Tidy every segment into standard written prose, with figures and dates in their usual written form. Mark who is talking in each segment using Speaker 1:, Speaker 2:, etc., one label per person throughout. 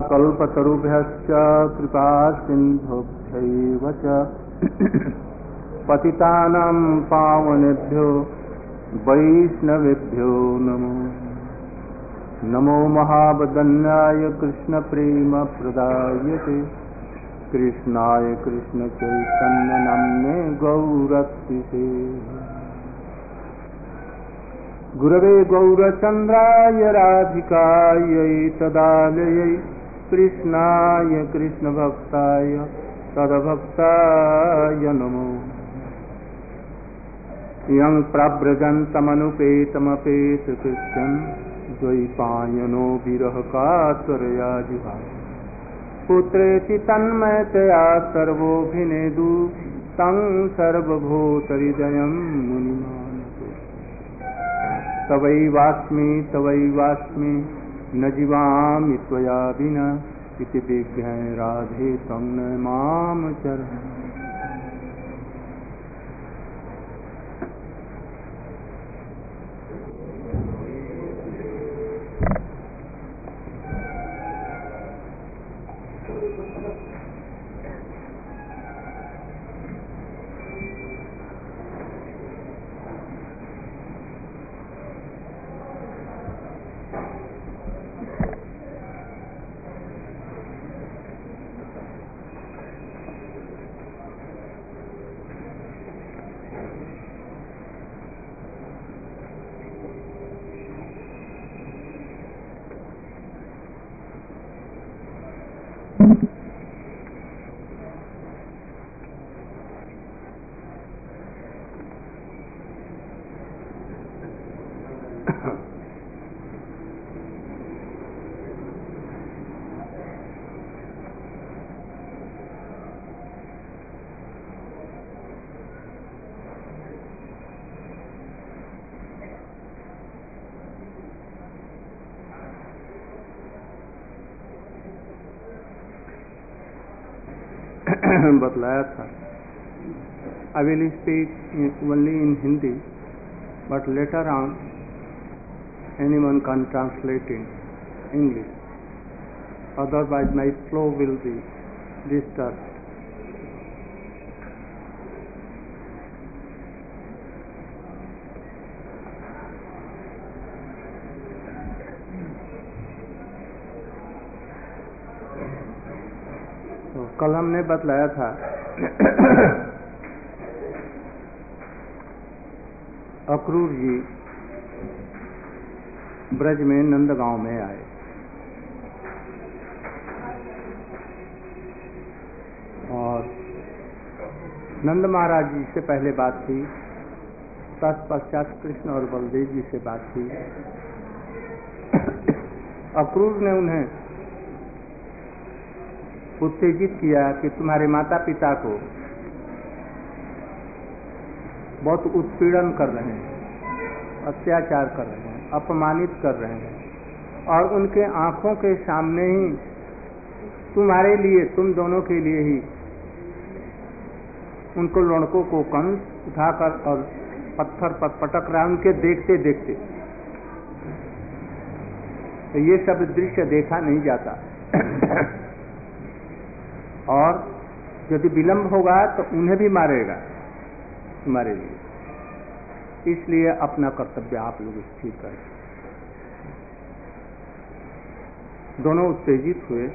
Speaker 1: कल्पतरुभ्यश्च कृपा सिन्धुभ्यैव च पतितानां पावनेभ्यो वैष्णवेभ्यो नमो नमो महावदन्याय कृष्णप्रेमप्रदायते कृष्णाय कृष्णचैतन्यनाम्ने गौरतिसे गुरवे गौरचन्द्राय राधिकायै तदालयै कृष्णाय कृष्णभक्ताय तद्भक्ताय नमो यं प्रव्रजन्तमनुपेतमपेतकृत्यं द्वैपायनो विरहकातरया जिहा पुत्रेति तन्मयतया सर्वोऽभिनेदु तं सर्वभूतहृदयं मुनिमानतु तवैवास्मि न जीवामि त्वया विना इति विज्ञाय राधे त्वं न मां चरः। बतलाया था I will speak only in Hindi, but later on anyone can translate in English, otherwise my flow will be disturbed. तो कल हमने बतलाया था अक्रूर जी ब्रज में नंदगांव में आए और नंद महाराज जी से पहले बात थी, तत्पश्चात कृष्ण और बलदेव जी से बात थी। अक्रूर ने उन्हें उत्तेजित किया कि तुम्हारे माता पिता को बहुत उत्पीड़न कर रहे हैं, अत्याचार कर रहे हैं, अपमानित कर रहे हैं और उनके आंखों के सामने ही तुम्हारे लिए, तुम दोनों के लिए ही उनको लड़कों को कंस उठाकर और पत्थर पर पटक रहा, उनके देखते देखते तो ये सब दृश्य देखा नहीं जाता और यदि विलंब होगा तो उन्हें भी मारेगा तुम्हारे लिए, इसलिए अपना कर्तव्य आप लोग स्थिर करें। दोनों उत्तेजित हुए।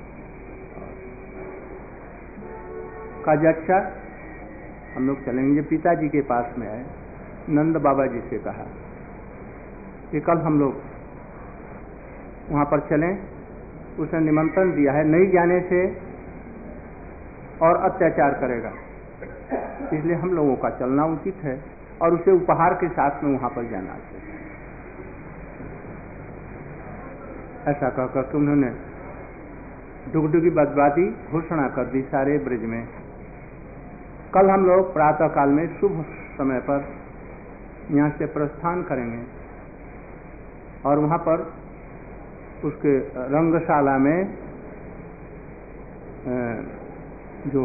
Speaker 1: कहा अच्छा हम लोग चलेंगे, पिताजी के पास में आए, नंद बाबा जी से कहा कि कल हम लोग वहां पर चलें, उसने निमंत्रण दिया है, नहीं जाने से और अत्याचार करेगा, इसलिए हम लोगों का चलना उचित है और उसे उपहार के साथ में वहां पर जाना चाहिए। ऐसा कहकर के उन्होंने डुगडुगी बदबादी घोषणा कर दी सारे ब्रज में। कल हम लोग प्रातः काल में शुभ समय पर यहाँ से प्रस्थान करेंगे और वहां पर उसके रंगशाला में जो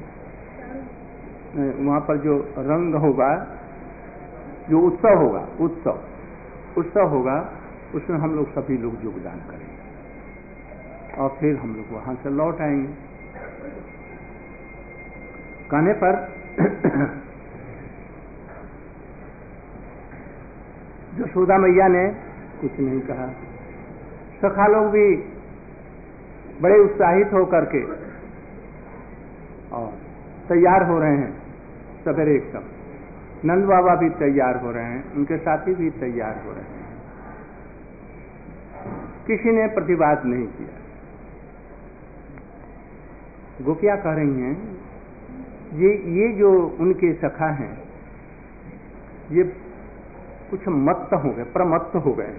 Speaker 1: वहां पर जो रंग होगा, जो उत्सव होगा, उत्सव होगा, उसमें हम लोग सभी लोग योगदान करेंगे और फिर हम लोग वहां से लौट आएंगे। कहने पर यशोदा मैया ने कुछ नहीं कहा। सखा लोग भी बड़े उत्साहित होकर के और तैयार हो रहे हैं सवेरे एकदम। नंद बाबा भी तैयार हो रहे हैं, उनके साथी भी तैयार हो रहे हैं। किसी ने प्रतिवाद नहीं किया। गोपियां कह रही हैं ये जो उनके सखा हैं ये कुछ मत्त हो गए, प्रमत्त हो गए।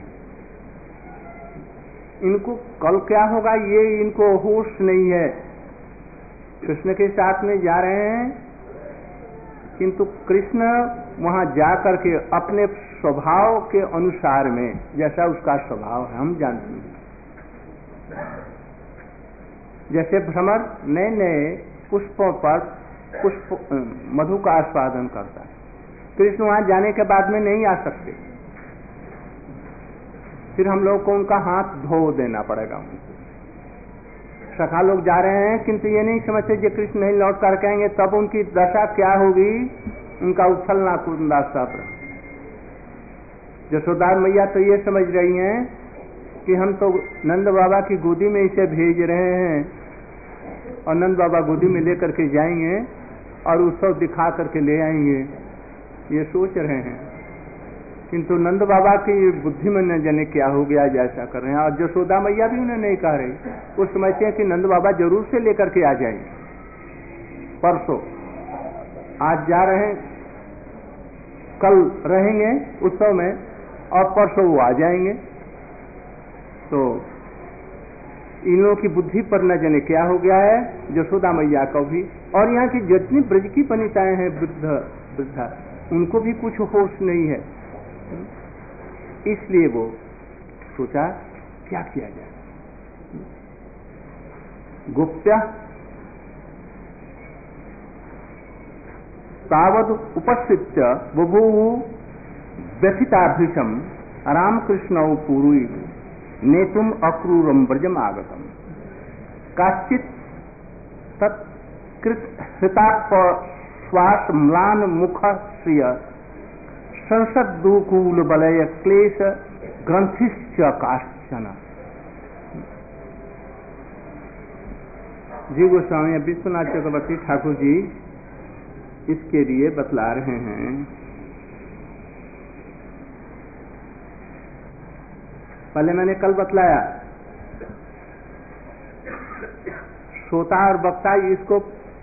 Speaker 1: इनको कल क्या होगा ये इनको होश नहीं है। कृष्ण के साथ में जा रहे हैं, किंतु कृष्ण वहां जाकर के अपने स्वभाव के अनुसार में, जैसा उसका स्वभाव है हम जानते हैं, जैसे भ्रमर नए नए पुष्पों पर पुष्प मधु का आस्वादन करता है, कृष्ण वहां जाने के बाद में नहीं आ सकते। फिर हम लोग को उनका हाथ धो देना पड़ेगा। उनको सखा लोग जा रहे हैं, किंतु ये नहीं समझते कि कृष्ण नहीं लौट कर आएंगे, तब उनकी दशा क्या होगी, उनका उछलना कूदना सब। यशोदा मैया तो ये समझ रही हैं कि हम तो नंद बाबा की गोदी में इसे भेज रहे हैं और नंद बाबा गोदी में लेकर के जाएंगे और उत्सव दिखा करके ले आएंगे, ये सोच रहे हैं। किंतु नंद बाबा की बुद्धि में न जाने क्या हो गया, जैसा कर रहे हैं। और यशोदा मैया भी उन्हें नहीं कह रही, वो समझते हैं कि नंद बाबा जरूर से लेकर के आ जाएंगे। परसों आज जा रहे हैं, कल रहेंगे उत्सव में और परसों वो आ जाएंगे। तो इन लोगों की बुद्धि पर न जाने क्या हो गया है, यशोदा मैया को भी और यहाँ की जितनी ब्रज की वनिताएं हैं वृद्धा, उनको भी कुछ होश नहीं है। इसलिए वो सोचा क्या किया जाए। गुप्त्य तावद उपस्थित्य बभूवु व्यथिताभीषम रामकृष्णौ पूर्वी नेतुम अक्रूरम ब्रजम आगतम काश्चित तत्कृताप श्वास म्लान मुख श्रिय संसदुकूल बलय क्लेश ग्रंथिश्च काश्चन। जी गोस्वामी विश्वनाथ चक्रवर्ती ठाकुर जी इसके लिए बतला रहे हैं। पहले मैंने कल बतलाया, श्रोता और वक्ता इसको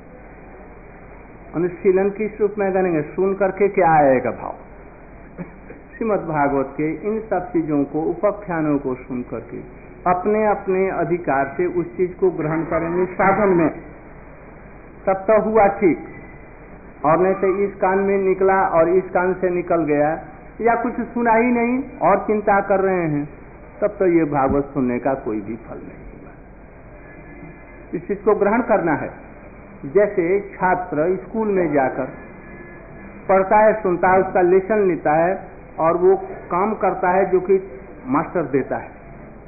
Speaker 1: अनुशीलन की रूप में करेंगे, सुन करके क्या आएगा भाव। श्रीमद् भागवत के इन सब चीजों को, उपाख्यानों को सुन करके अपने अपने अधिकार से उस चीज को ग्रहण करेंगे साधन में, तब तो हुआ ठीक। और नहीं तो इस कान में निकला और इस कान से निकल गया, या कुछ सुना ही नहीं और चिंता कर रहे हैं, तब तो ये भागवत सुनने का कोई भी फल नहीं हुआ। इस चीज को ग्रहण करना है। जैसे छात्र स्कूल में जाकर पढ़ता है, सुनता है, उसका लेसन लेता है और वो काम करता है जो कि मास्टर देता है,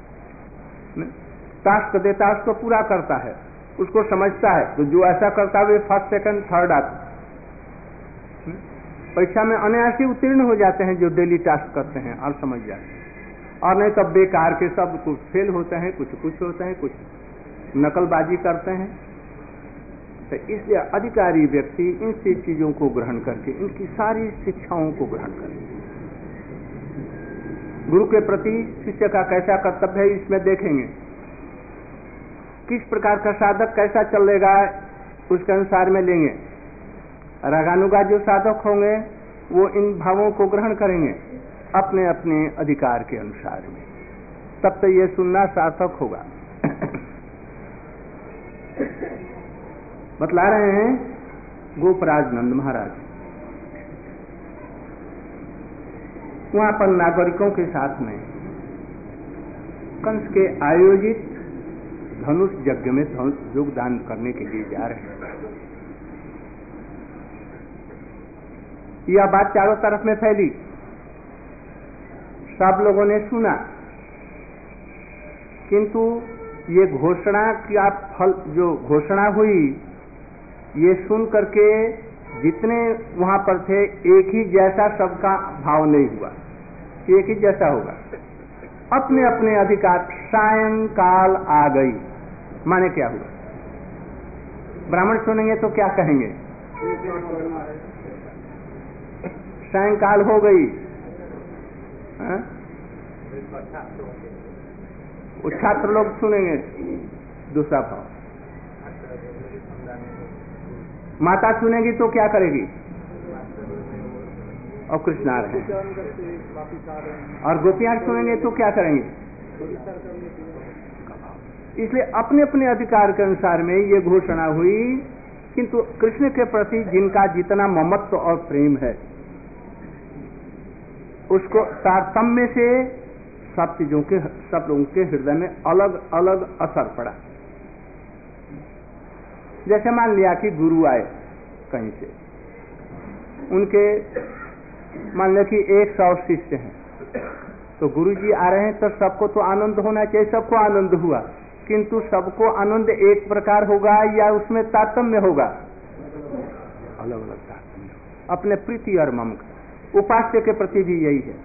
Speaker 1: टास्क देता है, उसको पूरा करता है, उसको समझता है। तो जो ऐसा करता है वे फर्स्ट सेकंड थर्ड आते, परीक्षा में अनायास ही उत्तीर्ण हो जाते हैं जो डेली टास्क करते हैं और समझ जाते हैं। और नहीं तब बेकार के सब कुछ फेल होते हैं, कुछ होते हैं, कुछ नकलबाजी करते हैं। तो इसलिए अधिकारी व्यक्ति इन चीजों को ग्रहण करके, इनकी सारी शिक्षाओं को ग्रहण करके, गुरु के प्रति शिष्य का कैसा कर्तव्य है इसमें देखेंगे, किस प्रकार का साधक कैसा चलेगा उसके अनुसार में लेंगे। रागानुगा जो साधक होंगे वो इन भावों को ग्रहण करेंगे अपने अपने अधिकार के अनुसार में, तब तो ये सुनना सार्थक होगा। बतला रहे हैं गोपराज नंद महाराज वहां पर नागरिकों के साथ में कंस के आयोजित धनुष यज्ञ में योगदान करने के लिए जा रहे हैं। यह बात चारों तरफ में फैली, सब लोगों ने सुना, किंतु ये घोषणा का फल, जो घोषणा हुई, ये सुन करके जितने वहां पर थे एक ही जैसा सबका भाव नहीं हुआ, एक ही जैसा होगा। अपने अपने अधिकार, सायंकाल आ गई, माने क्या हुआ? ब्राह्मण सुनेंगे तो क्या कहेंगे? सायंकाल हो गई। वो छात्र लोग सुनेंगे दूसरा भाव। माता सुनेगी तो क्या करेगी? और कृष्ण आ रहे हैं। और गोपियां सुनेंगे तो क्या करेंगे? इसलिए अपने अपने अधिकार के अनुसार में ये घोषणा हुई, किंतु कृष्ण के प्रति जिनका जितना ममत्व और प्रेम है, उसको तारतम्य से सब चीजों के, सब लोगों के हृदय में अलग अलग असर पड़ा। जैसे मान लिया कि गुरु आए कहीं से, उनके मान लिया कि 100 शिष्य हैं, तो गुरु जी आ रहे हैं तो सबको तो आनंद होना चाहिए, सबको आनंद हुआ, किंतु सबको आनंद एक प्रकार होगा या उसमें तारतम्य होगा? अलग अलग तारतम्य। अपने प्रीति और मम का, उपास्य के प्रति भी यही है,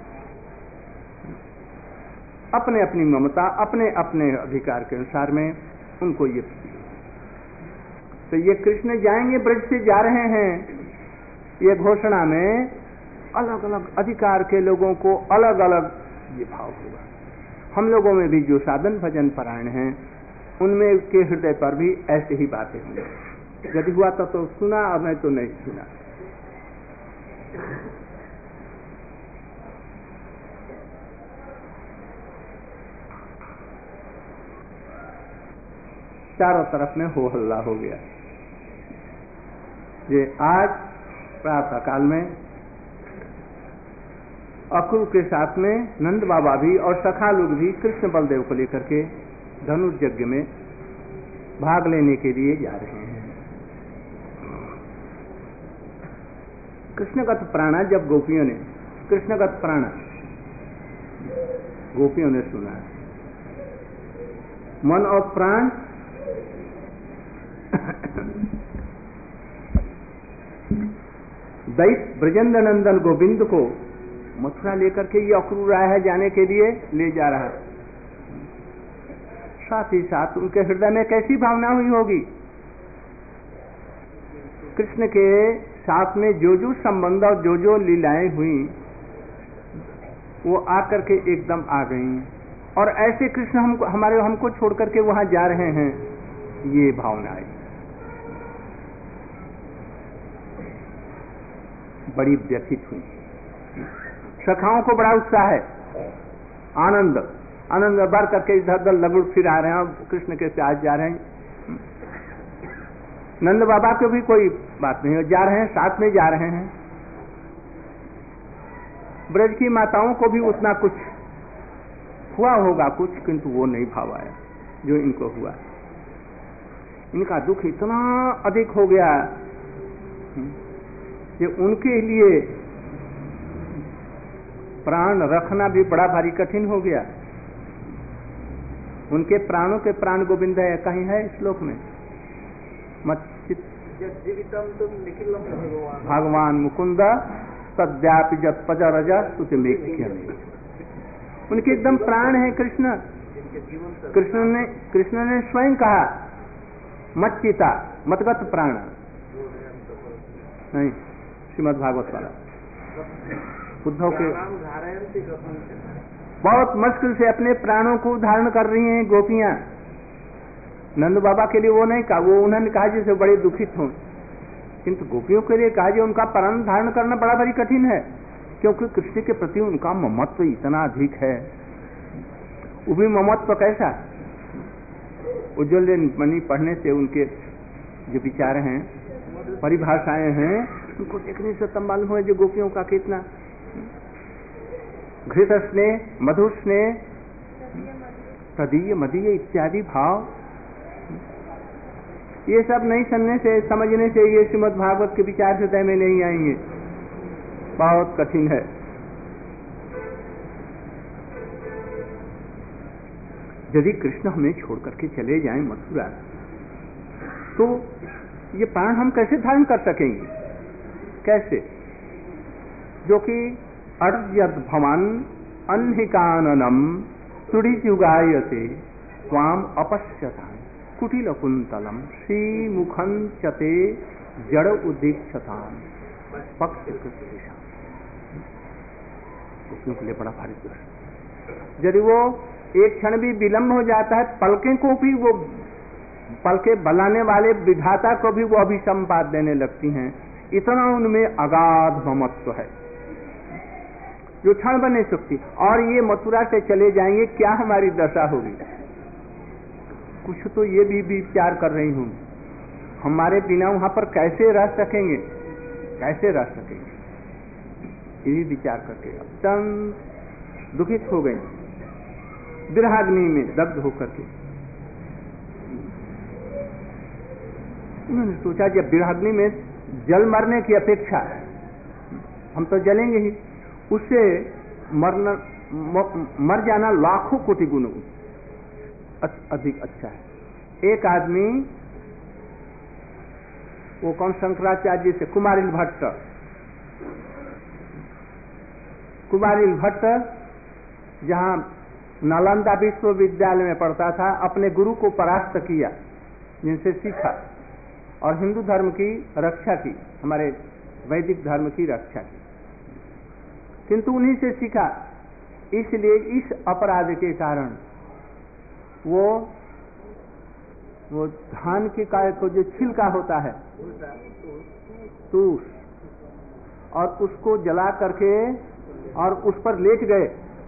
Speaker 1: अपने अपनी ममता, अपने अपने अधिकार के अनुसार में उनको ये। तो ये कृष्ण जाएंगे, ब्रज से जा रहे हैं, ये घोषणा में अलग अलग अधिकार के लोगों को अलग अलग ये भाव होगा। हम लोगों में भी जो साधन भजन परायण हैं, उनमें के हृदय पर भी ऐसे ही बातें होंगी। यदि हुआ तो सुना, और नहीं तो नहीं सुना। चारों तरफ में हो हल्ला हो गया। ये आज प्रातः काल में अक्रूर के साथ में नंद बाबा भी और सखा लोग भी कृष्ण बलदेव को लेकर के धनुष यज्ञ में भाग लेने के लिए जा रहे हैं। कृष्णगत प्राणा, जब गोपियों ने कृष्णगत प्राणा गोपियों ने सुना, मन और प्राण दैत ब्रजेंद्र नंदन गोविंद को मथुरा लेकर के ये अक्रूर आया है, जाने के लिए ले जा रहा है। साथ ही साथ उनके हृदय में कैसी भावना हुई होगी? कृष्ण के साथ में जो जो संबंध और जो जो लीलाएं हुई, वो आकर के एकदम आ गई, और ऐसे कृष्ण हमको छोड़ करके वहां जा रहे हैं, ये भावना आई। बड़ी व्यथित हुई। सखाओं को बड़ा उत्साह है, आनंद आनंद भर करके इधर उधर लगुड़ फिर आ रहे हैं, कृष्ण के साथ जा रहे हैं। नंद बाबा को भी कोई बात नहीं, जा रहे हैं, साथ में जा रहे हैं। ब्रज की माताओं को भी उतना कुछ हुआ होगा कुछ, किंतु वो नहीं भाव आया जो इनको हुआ। इनका दुख इतना अधिक हो गया कि उनके लिए प्राण रखना भी बड़ा भारी कठिन हो गया। उनके प्राणों के प्राण गोविंद है, कहीं है श्लोक में, भगवान मुकुंद सद्यापि जत पजरज स्तुति में। उनके एकदम प्राण है कृष्ण। कृष्ण ने स्वयं कहा, मत चिता मतगत प्राण, नहीं श्रीमद् भागवत वाला, उद्धव के बहुत मुश्किल से अपने प्राणों को धारण कर रही हैं गोपियां। नंद बाबा के लिए वो नहीं कहा, वो उन्होंने कहा जिसे बड़े दुखित हों, किंतु गोपियों के लिए कहा जो उनका प्राण धारण करना बड़ा भारी कठिन है, क्योंकि कृष्ण के प्रति उनका ममत्व इतना अधिक है। वो भी ममत्व कैसा? उज्ज्वल मणि पढ़ने से उनके जो विचार हैं, परिभाषाएं हैं, उनको देखने से तब मालूम हुआ जो गोपियों का कितना घृत स्नेह, मधुर स्नेह, तदीय मदीय इत्यादि भाव, ये सब नहीं समझने से ये श्रीमद् भागवत के विचार हृदय में नहीं आएंगे, बहुत कठिन है। यदि कृष्ण हमें छोड़ करके चले जाएं मथुरा, तो ये प्राण हम कैसे धारण कर सकेंगे? कैसे? जो कि अर्यद भवान अन्हिकाननम तुड़िजुगायते स्वाम अपश्यता कुटिल कुंतलम श्रीमुखं चते जड़ उदीक्षताम पक्ष कृष्ण। गोपियों के लिए बड़ा भारी दुख। यदि वो एक क्षण भी विलंब हो जाता है, पलकें को भी वो, पलके बलाने वाले विधाता को भी वो अभिसंपात देने लगती हैं। इतना उनमें अगाध ममत्व है जो क्षण बन नहीं सकती। और ये मथुरा से चले जाएंगे, क्या हमारी दशा होगी? कुछ तो ये भी विचार कर रही हूं, हमारे बिना वहां पर कैसे रह सकेंगे, कैसे रह सकेंगे? ये भी विचार करके अत्यंत दुखित हो गई, विरहाग्नि में दग्ध होकर के। उन्होंने सोचा जब विरहाग्नि में जल मरने की अपेक्षा, हम तो जलेंगे ही, उससे मर जाना लाखों कोटि गुण अधिक अच्छा है। एक आदमी, वो कौन, शंकराचार्य से कुमारिल भट्ट, कुमारिल भट्ट जहां नालंदा विश्वविद्यालय में पढ़ता था, अपने गुरु को परास्त किया, जिनसे सीखा और हिंदू धर्म की रक्षा की, हमारे वैदिक धर्म की रक्षा की, किंतु उन्हीं से सीखा। इसलिए इस अपराध के कारण वो धान के काय को जो छिलका होता है, तूस, और उसको जला करके और उस पर लेट गए,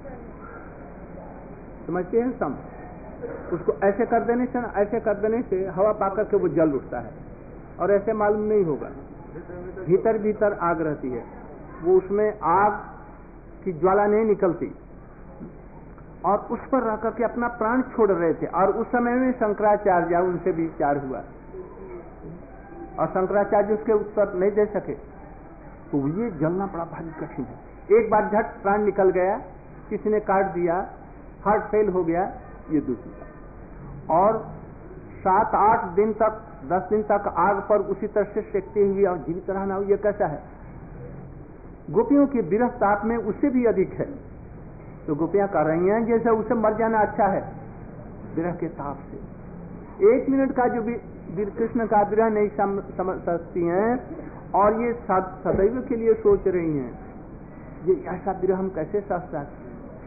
Speaker 1: समझते हैं सम? उसको ऐसे कर देने से, ऐसे कर देने से हवा पाकर के वो जल उठता है, और ऐसे मालूम नहीं होगा, भीतर भीतर आग रहती है, वो उसमें आग की ज्वाला नहीं निकलती, और उस पर रह करके अपना प्राण छोड़ रहे थे। और उस समय में शंकराचार्य, उनसे भी विचार हुआ और शंकराचार्य उसके उत्तर नहीं दे सके, तो ये जलना बड़ा भारी कठिन है। एक बार झट प्राण निकल गया, किसी ने काट दिया, हार्ट फेल हो गया, ये दूसरी बात। और 7-8 दिन तक, 10 दिन तक आग पर उसी तरह से सेकते हुए और जीवित रहना, ये कैसा है? गोपियों के विरह ताप में उससे भी अधिक है। तो गोपियां कह रही हैं जैसे उसे मर जाना अच्छा है विरह के ताप से। 1 मिनट का जो कृष्ण का विरह नहीं समझ सकती हैं, और ये सदैव के लिए सोच रही हैं, ये ऐसा विरह हम कैसे सह सकते हैं?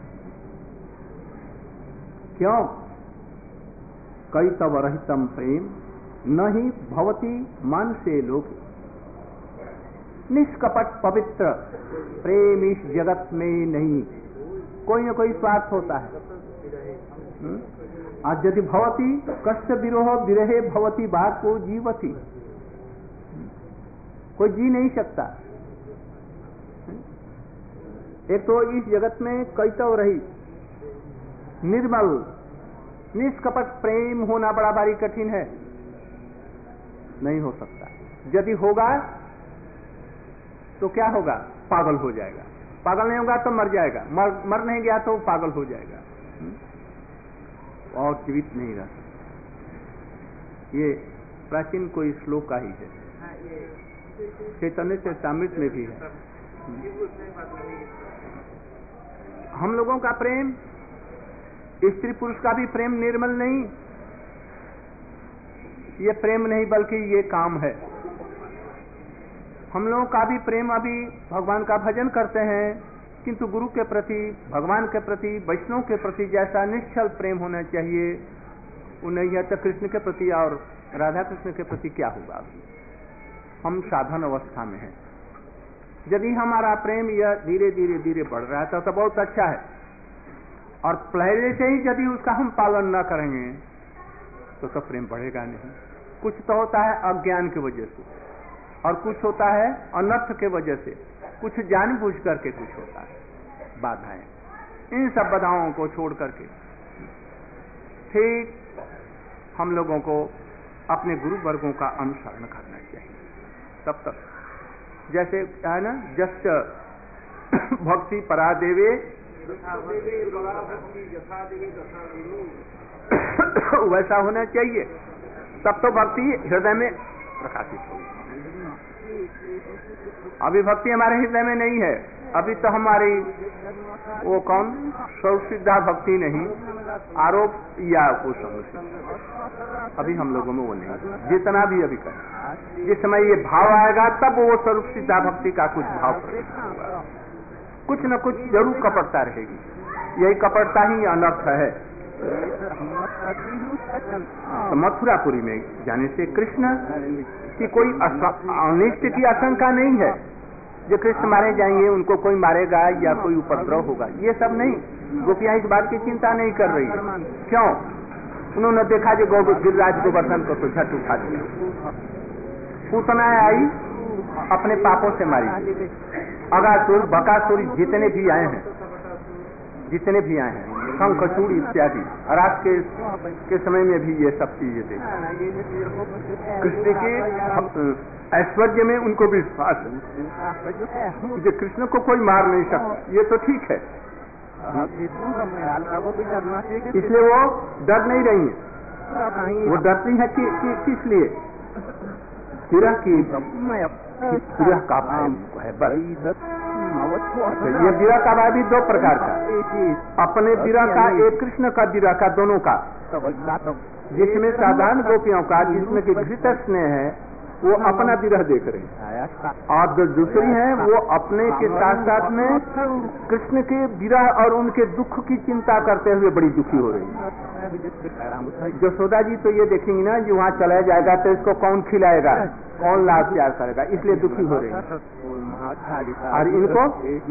Speaker 1: क्यों? कई तव रहितम प्रेम नहीं भवती मन से लोक, निष्कपट पवित्र प्रेम इस जगत में नहीं, कोई न कोई स्वार्थ होता है। आज यदि भवती कस्य विरोह विरहे भवती बात को जीवती, कोई जी नहीं सकता। एक तो इस जगत में कैतव रही निर्मल निष्कपट प्रेम होना बड़ा भारी कठिन है, नहीं हो सकता। यदि होगा तो क्या होगा? पागल हो जाएगा। पागल नहीं होगा तो मर जाएगा, मर नहीं गया तो पागल हो जाएगा और जीवित नहीं रह सकता। ये प्राचीन कोई श्लोक का ही है, चैतन्य चरितामृत में भी है। हम लोगों का प्रेम, स्त्री पुरुष का भी प्रेम निर्मल नहीं, ये प्रेम नहीं बल्कि ये काम है। हम लोगों का भी प्रेम, अभी भगवान का भजन करते हैं, किंतु गुरु के प्रति, भगवान के प्रति, वैष्णव के प्रति जैसा निश्चल प्रेम होना चाहिए, वो नहीं है। तो कृष्ण के प्रति और राधा कृष्ण के प्रति क्या होगा? हम साधन अवस्था में हैं। यदि हमारा प्रेम यह धीरे धीरे धीरे बढ़ रहा है तो बहुत अच्छा है, और पहले से ही यदि उसका हम पालन न करेंगे तो प्रेम बढ़ेगा नहीं। कुछ तो होता है अज्ञान की वजह से, और कुछ होता है अनर्थ के वजह से, कुछ जानबूझ करके कुछ होता है बाधाएं। इन सब बाधाओं को छोड़ करके ठीक हम लोगों को अपने गुरु वर्गों का अनुसरण करना चाहिए। तब तक जैसे है ना, जस्ट भक्ति परादेवे वैसा होना चाहिए, तब तो भक्ति हृदय में प्रकाशित होगी। अभी भक्ति हमारे हृदय में नहीं है, अभी तो हमारी वो कौन स्वसिद्धा भक्ति नहीं, आरोप या कुसंग, अभी हम लोगों में वो नहीं। जितना भी अभी करें, जिस समय ये भाव आएगा तब वो स्वरूप सिद्धा भक्ति का कुछ भाव होगा। कुछ न कुछ जरूर कपटता रहेगी, यही कपटता ही अनर्थ है। तो मथुरापुरी में जाने से कृष्ण की कोई अनिष्ट की आशंका नहीं है। जो कृष्ण मारे जाएंगे, उनको कोई मारेगा या कोई उपद्रव होगा, ये सब नहीं। गोपियां इस बात की चिंता नहीं कर रही है। क्यों? उन्होंने देखा जो गिरिराज गोवर्धन को तो झट उठा दिया। पूतना आई, अपने पापों से मारी। अगासुर बकासुर जितने भी आए हैं, शंखचूड़ इत्यादि, रात के समय में भी ये सब चीजें थे। कृष्ण के ऐश्वर्य में उनको विश्वास है कि कृष्ण को कोई मार नहीं सकता, ये तो ठीक है, इसलिए वो डर नहीं रही है। वो डरती है कि किस लिए? विरह का भाव है बस। ये विरह का भाव भी दो प्रकार का, अपने विरह का, एक कृष्ण का विरह का, दोनों का, जिसमें साधारण गोपियों का, जिसमें कि घृत स्नेह है, वो अपना विरह देख रहे हैं, और जो दूसरी है वो अपने के साथ साथ में कृष्ण के विरह और उनके दुख की चिंता करते हुए बड़ी दुखी हो रही है। यशोदा जी तो ये देखेंगी ना, जो वहाँ चला जाएगा तो इसको कौन खिलाएगा, कौन लाभ प्यार करेगा, इसलिए दुखी हो रही है। और इनको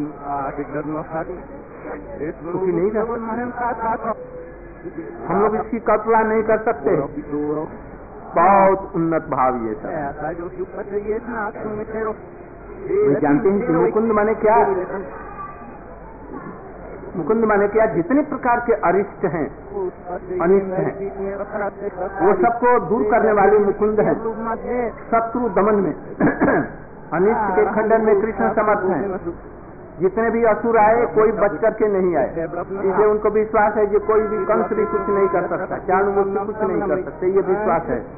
Speaker 1: दुखी नहीं कर सकते, हम लोग इसकी कल्पना नहीं कर सकते। बहुत उन्नत भाव ये सब। जानते हैं कि मुकुंद माने क्या? मुकुंद माने क्या? जितने प्रकार के अरिष्ट हैं, अनिष्ट हैं, वो सबको दूर करने वाले मुकुंद हैं। शत्रु दमन में अनिष्ट के खंडन में कृष्ण समर्थ हैं। जितने भी असुर आए, कोई बच करके नहीं आए, इसलिए उनको विश्वास है कि कोई भी कंस भी कुछ नहीं कर सकता, चाणूर कुछ नहीं कर सकते, ये विश्वास है।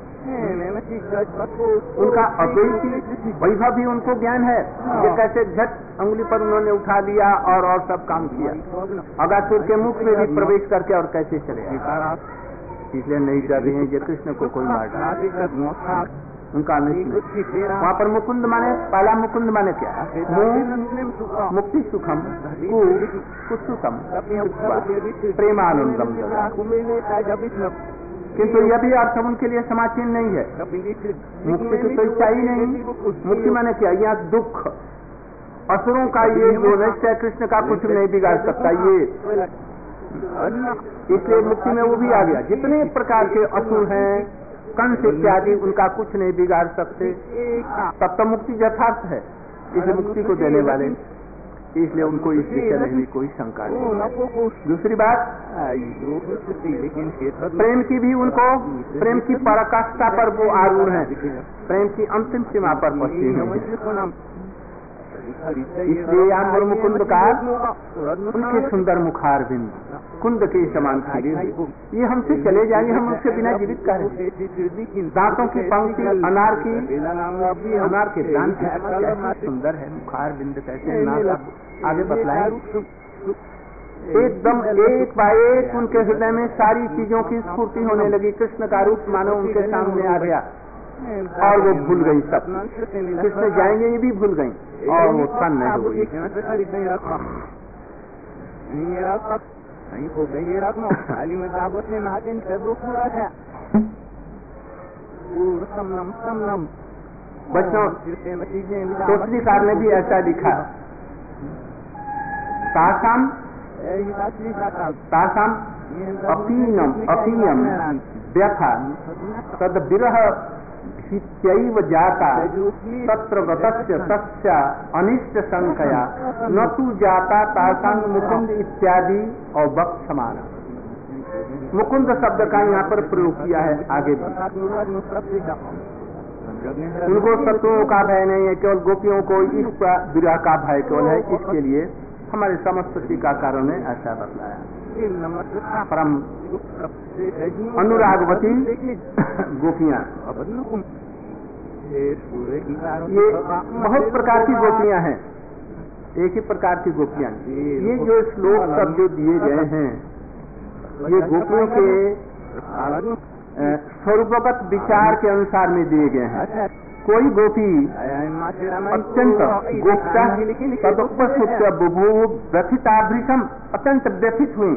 Speaker 1: उनका अद्वैती वैभव भी उनको ज्ञान है कि कैसे झट अंगुली पर उन्होंने उठा लिया और सब काम किया, अगासुर के मुख में भी प्रवेश करके और कैसे चले आए। इसलिए नहीं डर रहे हैं कि कृष्ण को कोई मार डाले, उनका वहाँ पर मुकुंद माने, पहला मुकुंद माने क्या? मुक्ति सुखम कुसुकम प्रेमानंदम। किंतु यह भी अर्थ उनके लिए समाचीन नहीं है। मुक्ति की तो इच्छा ही नहीं। मुक्ति माने क्या? यहाँ दुख, असुरों का ये जो निश्चय कृष्ण का कुछ नहीं बिगाड़ सकता, ये इसलिए मुक्ति में वो भी आ गया। जितने प्रकार के असुर हैं, कंस इत्यादि, उनका कुछ नहीं बिगाड़ सकते, तब तो मुक्ति यथार्थ है। इस मुक्ति को देने वाले, इसलिए उनको इस विषय में कोई शंका नहीं। दूसरी बात, प्रेम की भी उनको, प्रेम की पराकाष्ठा पर वो आरूढ़ हैं, प्रेम की अंतिम सीमा पर पहुंचे हैं। इसलिए यहाँ मुकुंद का उनके सुंदर मुखारविंद कुंद के समान खिले, ये हमसे चले जाएंगे, हम उसके बिना जीवित करें। दांतों की पंक्ति, अनार के दांत कैसे सुंदर है, मुखारविंद कैसे, आगे बतलाएं। एकदम एक बाय एक उनके हृदय में सारी चीजों की स्फूर्ति होने लगी। कृष्ण का रूप मानो उनके सामने आ गया और वो भूल गई सब। कृष्ण जाएंगे ये भी भूल गई और वो उत्पन्न हो गई। बच्चों, तोषणीकार ने भी ऐसा लिखा, तासाम अपीयम व्यथा तद विरह भीत्यैव जाता तत्र गतस्य तस्य अनिष्ट संख्या न तु जाता तासांग मुकुंद इत्यादि और बक्षमाना। मुकुंद शब्द का यहाँ पर प्रयोग किया है। आगे भी उनको शत्रुओं का भय नहीं है, केवल गोपियों को इस विरह का भय केवल है। इसके लिए हमारे समस्त टीकाकारों ने ऐसा बतलाया। परम अनुरागवती गोपियां, ये बहुत प्रकार की गोपियां हैं, एक ही प्रकार की गोपियां। ये जो श्लोक सब जो दिए गए हैं, ये गोपियों के स्वरूपगत विचार के अनुसार में दिए गए हैं। कोई गोपी अत्यंत गोप्ता तदुपस्थित बुभुव व्यथिताभृशम, अत्यंत व्यथित हुई।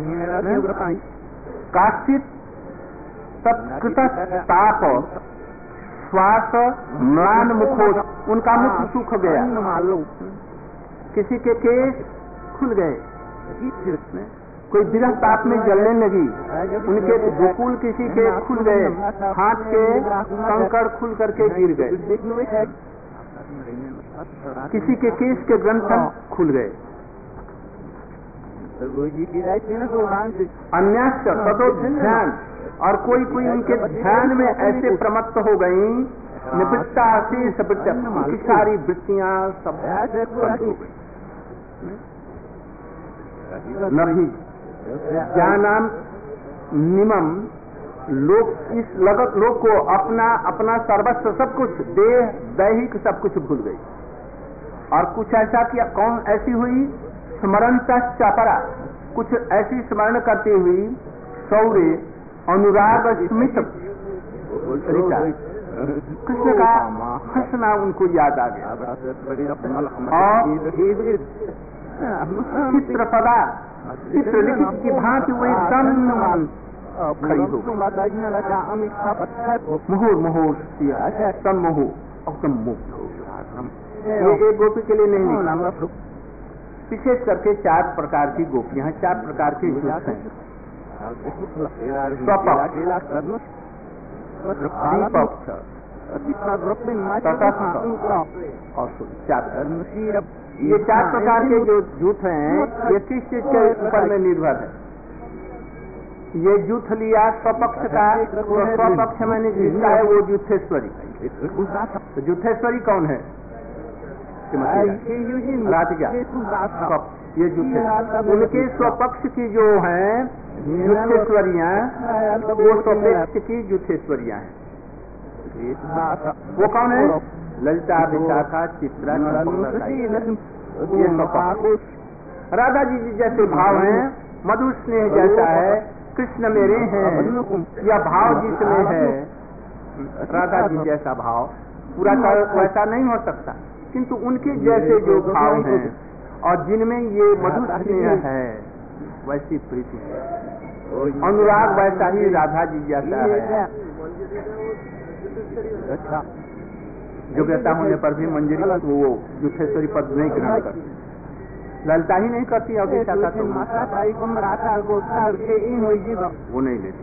Speaker 1: काश्चित तत्कृतस्ताप श्वास म्लान मुखो, उनका मुख सूख गया। किसी के केस खुल गए, कोई विरह ताप में जलने लगी, उनके गोकुल किसी के खुल गए, हाथ के कंकड़ खुल करके गिर गए, किसी के केस के ग्रंथन खुल गए। अन्यस्य ततो ध्यान, और कोई कोई उनके ध्यान में ऐसे प्रमत्त हो गई, निवृत्ता शेष वृत्ति, सारी वृत्तियां सब नहीं ज्ञानाम निमम, लोग इस लगत लोग को अपना अपना सर्वस्व सब कुछ, देह दैहिक सब कुछ भूल गई। और कुछ ऐसा किया, कौन ऐसी हुई, स्मरण चापरा, कुछ ऐसी स्मरण करती हुई शौर्य अनुराग स्मित रीता, कृष्ण का हंसना उनको याद आ गया। और चित्रपदा, चित्रलिखित की भांति वो एकदम खड़ी हो गई, मुहूर मुहूर तन मुहूर एकदम मुक्त हो गया। ये एक गोपी के लिए नहीं, विशेष करके 4 प्रकार की गोपियां हैं, 4 प्रकार के जुट हैं। स्वपक्ष, विपक्ष, तटस्थ और चार। ये 4 प्रकार के जो जूथ हैं, ये किस चीज के ऊपर में निर्भर है। ये जूथ लिया स्वपक्ष का, तो स्वपक्ष मैंने जिसका है वो जूथेश्वरी। तो जूथेश्वरी कौन है, राधिका, ये जूथे। उनके स्वपक्ष की जो हैं जूथेश्वरियां, वो स्वपक्ष की जूथेश्वरियां हैं। वो कौन है, ललिता, विशाखा, चित्रा, ये स्वपक्ष। राधा जी जैसे भाव हैं, मधुर स्नेह जैसा है, कृष्ण मेरे हैं, या भाव जिसमें है राधा जी जैसा भाव पूरा वैसा नहीं हो सकता, किंतु उनके जैसे जो भाव हैं और जिनमें ये मधुर स्नेह है, वैसी प्रीति है, अनुराग वैसा ही राधा जी जैसा है। योग्यता होने पर भी मंजरी वो जूथेश्वरी पद नहीं ग्रहण करती, ललता ही नहीं करती, और वो नहीं लेती।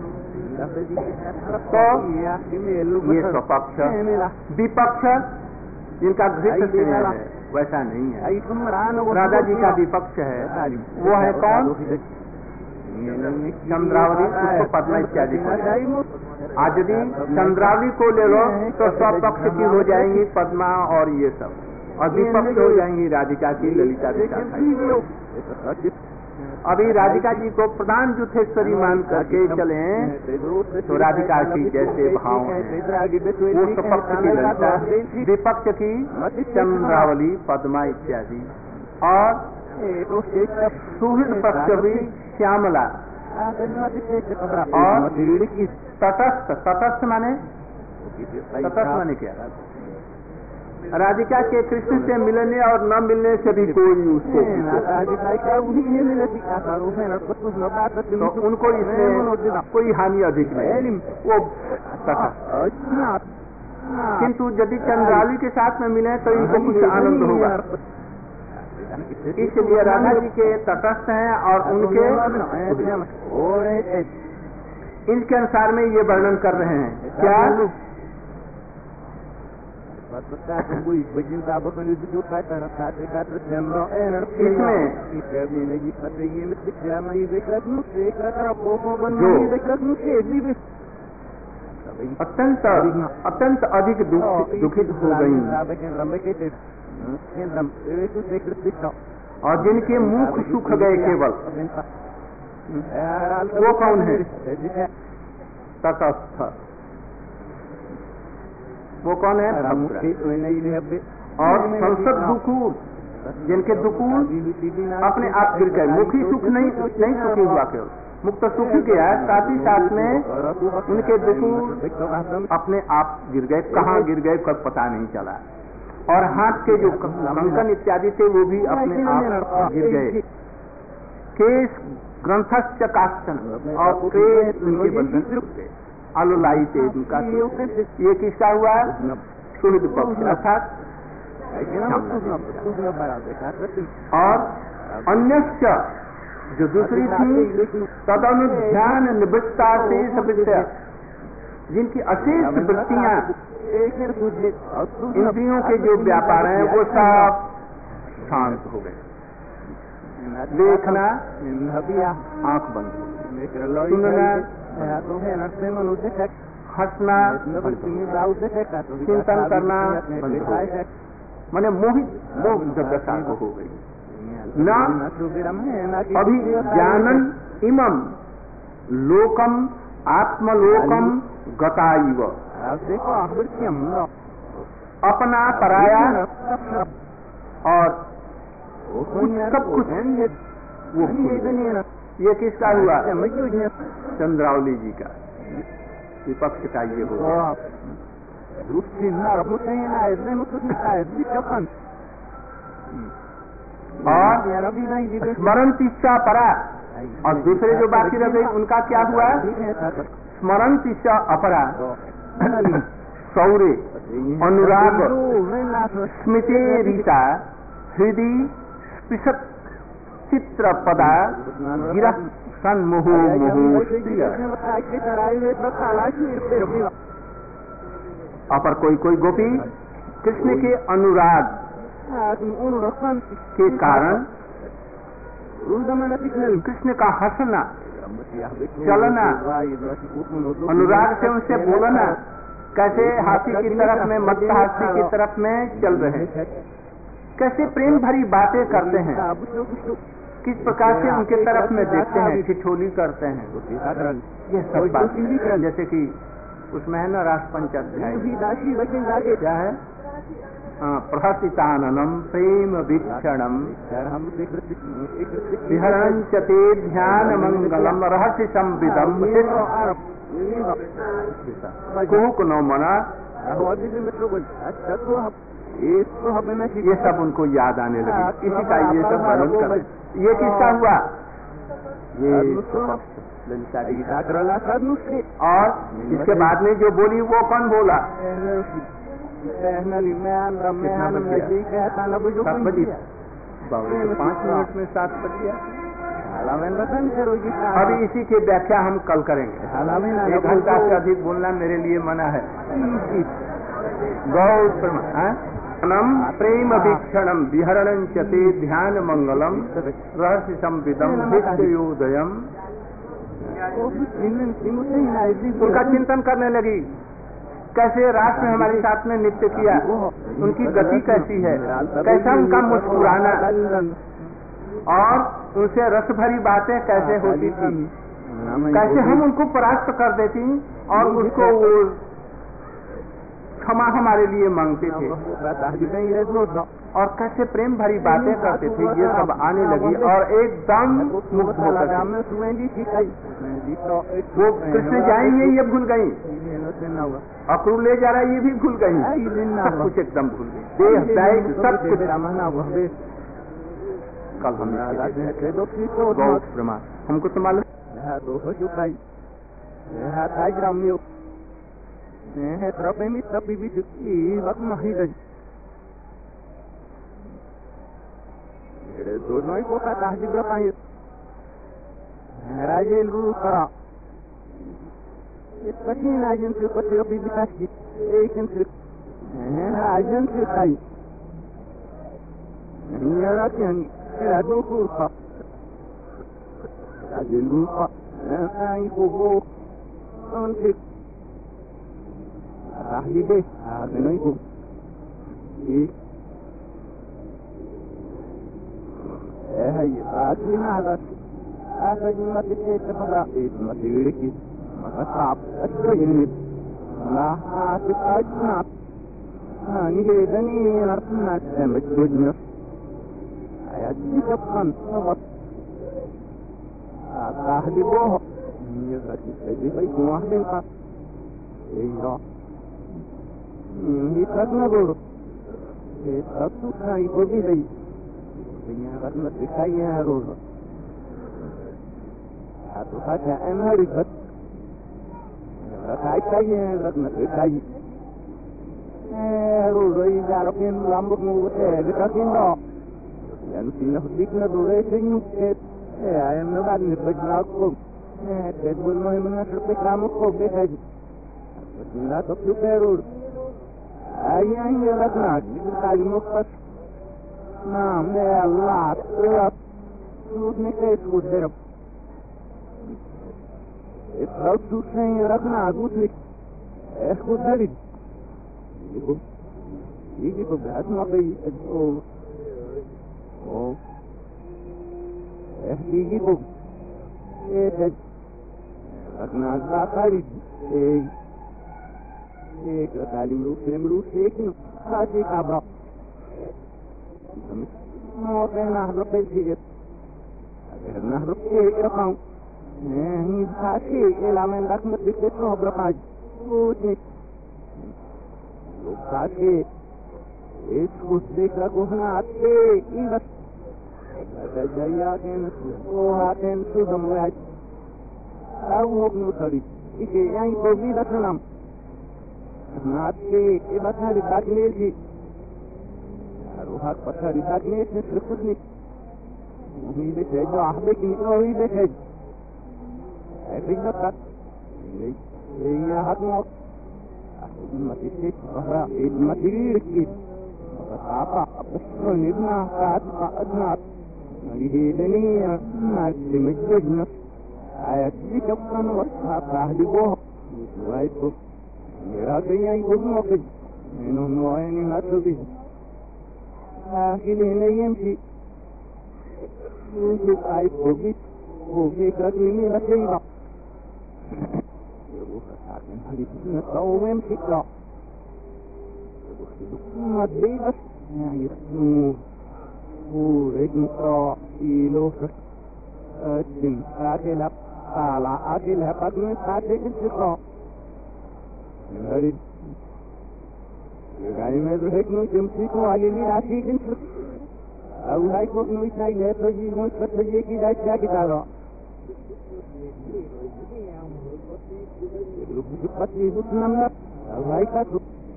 Speaker 1: तो ये स्वपक्ष। विपक्ष जिनका घृत स्नेह है, वैसा नहीं है। राधा जी का विपक्ष है, वो है कौन, चंद्रावली, उसको पद्मा इत्यादि। आज यदि चंद्रावली को ले लो तो स्वपक्ष की हो जाएंगी पद्मा और ये सब, और विपक्ष हो जाएंगी राधिका की, ललिता की। अभी राधिका जी को प्रधान जूथेश्वरी मान करके चले तो राधिका की जैसे भाव वो स्वपक्ष की ललिता, विपक्ष की चंद्रावली, पद्मा इत्यादि, और सुहृद पक्ष भी श्यामला, और तटस्थ। तटस्थ माने क्या, राधिका के कृष्ण से मिलने और न मिलने से भी कोई उसको, तो उनको इसमें कोई हानि अधिक नहीं, वो तटस्थ। किंतु यदि चंद्रावली के साथ में मिले तो इनको कुछ आनंद होगा, इसलिए राधा जी के तटस्थ हैं, और उनके इनके अनुसार में ये वर्णन कर रहे हैं। क्या अत्यंत अधिक दुखित हो गई, और जिनके मुख सूख गए केवल, वो कौन है? तटस्थ। वो कौन है? और संसद दुकूल, जिनके दुकूल अपने आप गिर गए। मुखी सुख नहीं सुखी हुआ केवल, मुक्त सुखी गया, साथ ही साथ में उनके दुकूल अपने आप गिर गए। कहाँ गिर गए कब पता नहीं चला। और हाथ के जो कंकन इत्यादि थे वो भी अपने आप गिर गए। केश ग्रंथस्थ काष्ठन, और केश उनके बंधन टूट गए। अलुलाई थे उनका। ये किसका हुआ? सुहृद पक्ष अर्थात। और अन्यश्च जो दूसरी थी तदनुध्यान निवृत्ता शेष विषय, जिनकी अशेष वृत्तियां इंद्रियों के जो व्यापार हैं वो सब शांत हो गए। देखना आंख बंद, सुनना, हंसना, चिंतन करना बंद हो गया। माने मोहित मोह दशा को हो गई। न अभी ज्ञानन इमम लोकम आत्मलोकम गताइव, अपना पराया और सब कुछ वो। ये किसका हुआ? चंद्रावली जी का, विपक्ष का ये हुआ। और स्मरण तिस्सा परा, और दूसरे जो बाकी रह गई उनका क्या हुआ? स्मरण तिस्सा अपरा, सौरे अनुराग स्मृति रीता हृदय स्पृशत चित्र पदा गिरा सन्मोहो मोहो। अपर कोई गोपी कृष्ण के अनुराग के कारण, कृष्ण का हंसना, चलना, अनुराग से उनसे बोलना, कैसे हाथी की तरफ में, मत्त हाथी की तरफ में चल रहे, कैसे प्रेम भरी बातें करते हैं, किस प्रकार से उनके तरफ में देखते हैं, ठिठोली करते हैं। ये सब बात जैसे कि उसमें है ना रासपंचाध्याय क्या है? प्रहसिताननम प्रेम वीक्षणम विहरंच ते ध्यान मंगलम रहस्य संविदम कुहुक नो मना। ये सब उनको याद आने लगी, इसी का ये सब वर्णन कर। ये किसका हुआ? ये ललिता जी। और इसके बाद में जो बोली वो कौन बोला? 7 बजे 5 मिनट में 7 बज गया। अभी इसी की व्याख्या हम कल करेंगे। 1 घंटा से अधिक बोलना मेरे लिए मना है। गौ प्रेम वीक्षणम विहरणं च ते ध्यान मंगलम रहस्य संविदम विद्योदयम। उनका चिंतन करने लगी, कैसे रात में हमारे साथ में नृत्य किया, उनकी गति कैसी है, कैसा उनका मुस्कुराना, और उनसे रस भरी बातें कैसे होती थी, कैसे हम उनको परास्त कर देती और उसको वो क्षमा हमारे लिए मांगते थे, और कैसे प्रेम भरी बातें करते थे। ये सब आने लगी और एकदम मुक्त होकर वो कृष्ण जाएंगे ये भूल गई, अक्रूर ले जा रहा है ये भी भूल गई, सब कुछ एकदम भूल गई, देह सब कुछ। कल हम हमको तो मालूम दोनों ही को राजेल रूपरा कठिन राजन से पति अभी विकास की एक राजन से खाई राजो को राजेल रूपा को वो राही दे नहीं को
Speaker 2: هي فاتنا هذا أخرج ما تشيء تفرع ما تيركي ما تصعب أشكيني لا حاسب أجنب نيجي دني نرسمنا سمت بدنا أيدي كفن نبض أهدي بوه يغادي سيدي بيت واحد القط إيرا يتركنا بورو يتركتو كاي بودي لي بنيا بكايا روزا حتى حتى أنا رفت كايا رتنا بكاي روزا يعرفين لامبك موتة بكاكين را يعني سينا خديكنا دوري سينو كت أيام نبعد نبجنا أكوب تقول ما يمنا شرطي كامو كوب بكاي بس لا تطلو كيرور أيان يرتنا بكاي مخص نعم يا الله ترى سود نكيس ودرب إسرائيل سود شيء ربنا عدوتك إخو درب يجي ببعث نقي أوه يجي بب إيه ربنا عدوتك خالد إيه كتالي مروس إيه خاتي كابرا ما كنا نهرب بالسجد نهرب إيه رقم هاشي إلى من رقم بكتة برقاج بوتني هاشي إيش خصدك ركوهنا أتي إيبس تجاياتين سوهاتين سوزم وياج أو ابن صريف إيشي يعني بوزيدة سلام ناتي إيبس هذه باكليلجي روحك بطاري تاكنيت نسرقتني وهي بتهج وعحبكني وهي بتهج عفريك نطلق هي هتموت أحب ما تشيك وهرا إيد ما تريرك إيد وفتعطى بسر نبنا فاتقى أدنات مليهدني ما تمجدنا عياتي كبقا وصحى فاهدي بوه ويسوايكو يراكي ينكب موقد منهم نوعين هاتبه إلينا يمشي يمشي عايز وفي كرمي بسيطة يبوك ساكن حديث نتقوم يمشي لا ما تبي بس يسمو ورجم إيلوفر أجن أكلها على أكلها قد من ساعتك الشقاء نريد يعني ما يدرك إنه يمسكوا على اللي عشيك نشوف أو هاي فوق إنه يساعد يترجي مش فترجي كده يشاك ترى يدرك بشقة يبصنا أو هاي كاتو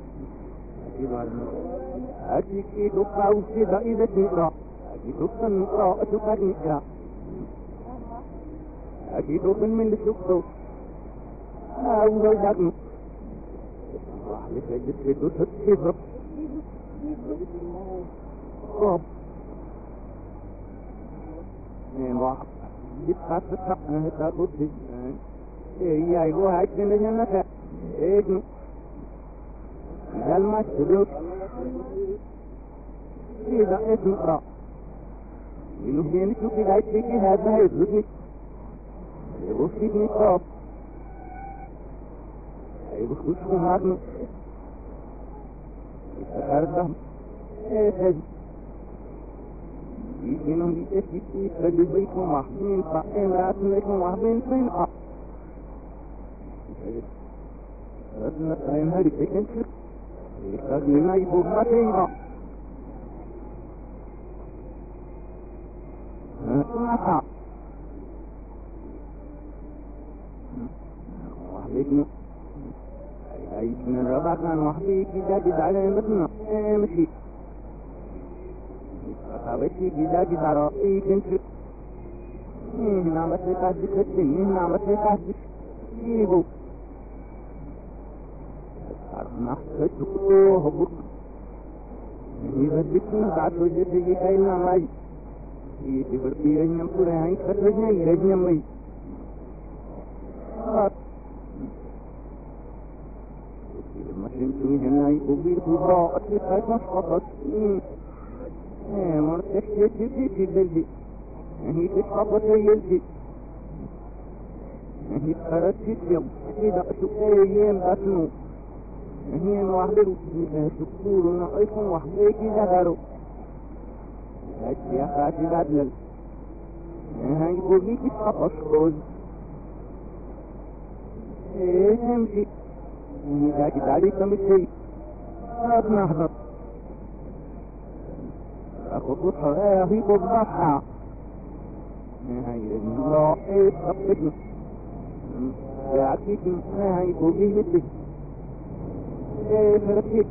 Speaker 2: أكيد يدرك أو كده إذا تنقرأ أكيد يدرك النقرأ أشوفك نقرأ أكيد يدرك من الشقة أو لو جاكنا لك جسد تضرب طب واحد يبقى تتحقق تاخد ايه ايوه هاي كنا ايه ده المشروع إذا اسمع منو بينك وكذا يشتكي هذا هيزلك يبصيك نقاب يبصيك هذا يتخردهم ايه يجينهم يتشتكي فجبيكم محبين فإن رأسنكم محبين فين رأسنا فإن هذه تكنشر يستغني ما يبوب ما تيغا نحا وحبيتنا عيشنا الربع كان وحبيك جاجد على مثلنا مشي فقابتي جاجد على رأيك انت هنا مسيكات بكتن هنا مسيكات بكتن نحتاج تقوه بك يبدكنا بعد وجهه كاينا ماي يتبرتي رجنم قرآن كترجنا يرجنم ماي المشرم سوينا يقبير بضاء أتفاق مشقصت مرتك يتبدي في بلدي هي تشخبط يلجي هي تخرجت يوم إذا أشكيين بسنو هي نوحدر شكور نقيكم وحديك جهروا يا خاتي بدلل هاي بوجيك تخبط كوز امشي إذا كداري تمشي نهضر أخذ صغيري بالضحى هاي لا تطبقنا يعطيك هاي بوجيك فرقت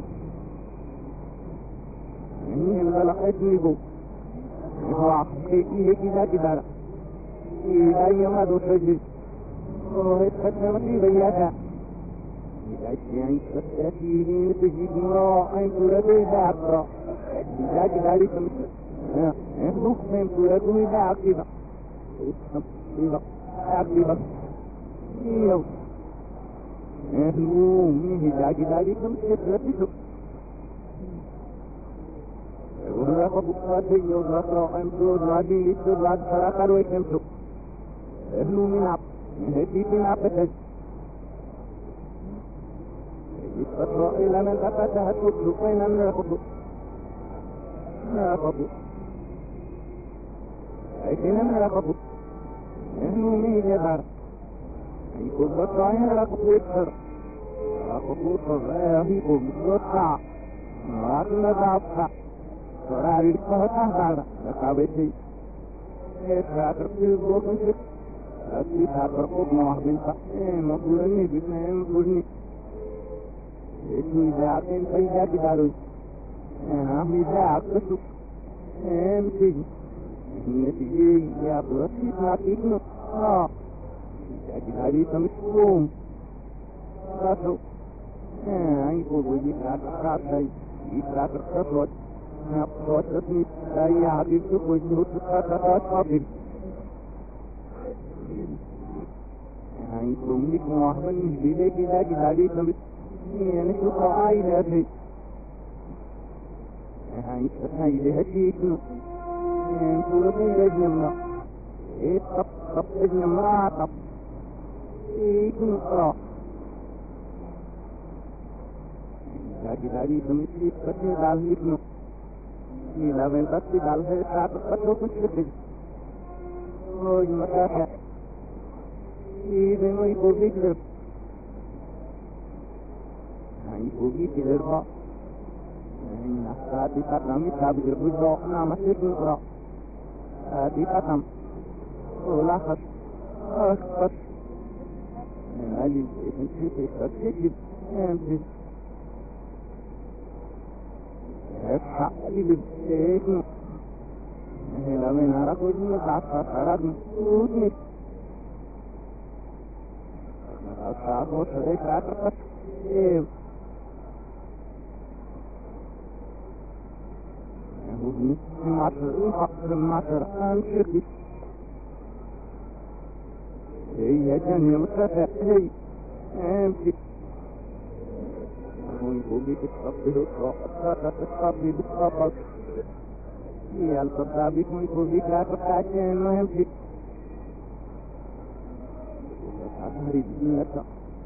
Speaker 2: هي ملقتني بو هو عقيقي كذا كذا إذا يمد سجد ويتقدم بياتا إذا الشيء تستفيه تجد مراعي كرة دعبرة إذا كذلك يخلق من كرة دعبرة دعبرة يو يخلقون إذا كذلك تستفيه ورقب قاتل يوضع أمسود وادي يسود واد فرقر ويكمسو يخلو من عب هديت من عبتك يفتر إلى من تفتها تبدو وين نرقب عيشنا نرقب يخلو من جبار يكون بطعين رقب يكسر رقب يكسر يهيكم بطع مراتنا ضعفها Sorari kota bara, nakawiti. Teater film itu, tapi teater pun mau minta, mau ni, bisnya burni. Itu jahatin saya di dalam. Kami dah kesuk, mungkin. Ini dia berarti mati nu. Jadi hari Kamis Satu. Itu bagi teater kasai, teater kasut. Protestni saya habis itu wujud kata habis. Yang rumit Muhammad bila kita jadi sampai ini suka air ada. Yang saya lihat itu yang turun dari mana? Tap dari mana tap? Itu apa? Jadi sampai seperti dalam itu. إلى من تصل على الساعة تقدر تشتغل والمساحة إذا ما يكون بيجلب يكون بيجلب إن أحساتي تقرمي تابي الرجوع نعم سيكون هذه تقرم ولا خش من أجل إذن تشتغل أمسي الحق بالسيكون إذا من أركض متعصى أركض ودني أصعب وصديق أركض ودني معصر أنشكي هي جنة متفق هي أمسك ويبوبي تتصبه الصوت تتصبه بالصبر هي الصبابي ويبوبي كاتبتاكين المهم في هريد النساء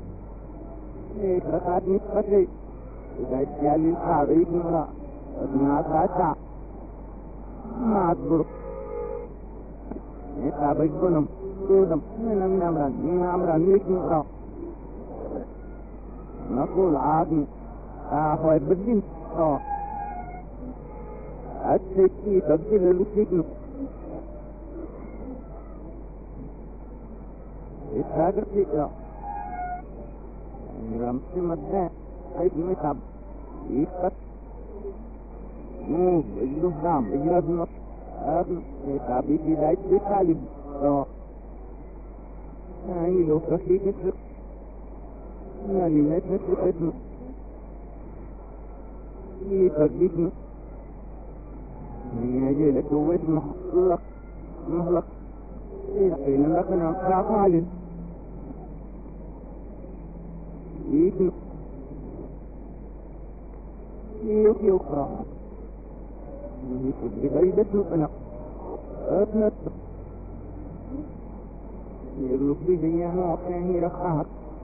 Speaker 2: رقات نسبتي إذا اتيالي الحاريك مرا ابناء ساعة ما أصبر إتابج بنم سودم من أمران ميك مرا نقول عادي هو يبدين الشيء تبديل الوسيط هذا الشيء رمسي مدى عيد متعب يفتح مو يجلو دام يجلو نص هذا يتعبي في دايت بتالي يعني لو فخيك الشيء يعني ما تنسيتنا يتربيتنا من أجل كويت مهلق حين لكنا كعقال يكن يكن يكن بغيبة لنا أثنت يغلق بجيه موحيه رخاك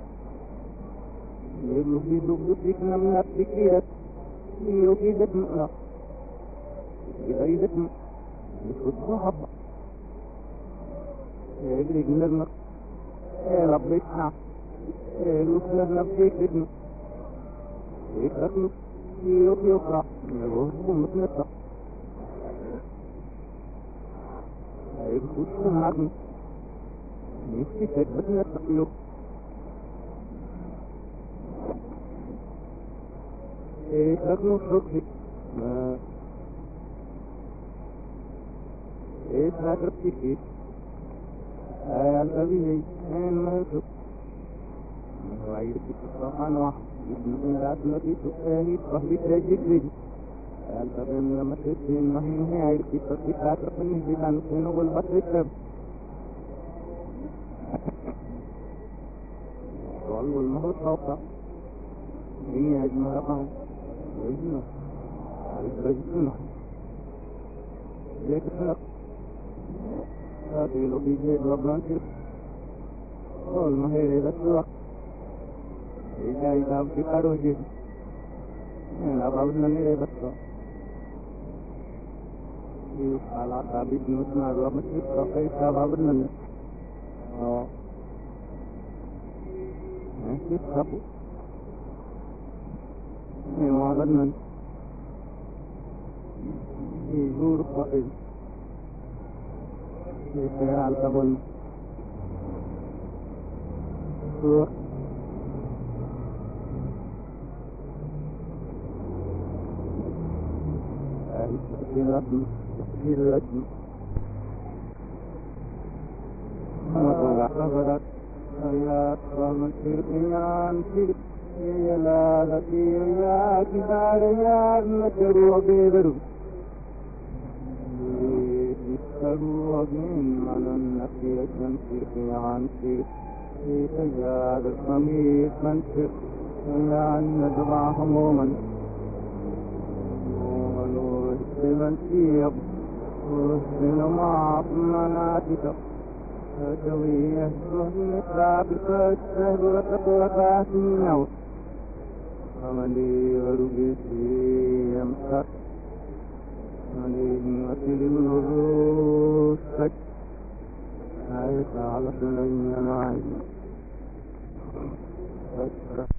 Speaker 2: يغلق بدبك نمنات بكيرت يوكيدت مؤلاء يغيدت يخص حبا يغلق لرنك ربي اسمع يغلق لرنك بيكتن يغلق يوك يوكرا يغلق بمتنطق يغلق معكم نفسي تثبتنا التقيو لكن شوكي لا تركي فيه الذي ما يشوف وعيد الصحان واحد من ذات التي تؤهي صحبي تجد الذي لما تسين ما هي عيد في تصديقات ربني بلان سنو والبطر والمهر فوق هي أجمل رقم ويجنه ويجنه ليك الحلق هاتي لو في جيد ربنا شرك والمهر إذا السوق إذا في قارو جيد أنا قابلنا نري بسا على قابل نسمع ربنا شرك فإذا قابلنا نري يسحبوا وعدنا يزور فقير يسير القبل سوء تسهيل وتغفرت يا رب الشرقيان شرق يا لا ذكي يا كبار يا مكرو بيبرو يسكروا من النفي شرقيان شرق يتجاد الخميس من شرق يا النجوى هموما ونوسل سيب ونوسل مع مناتك أدوية وهي سابقة السهل وتقوى النوم وملي ورقسي يمسك ملي وسل الوروسك هاي على سنين معي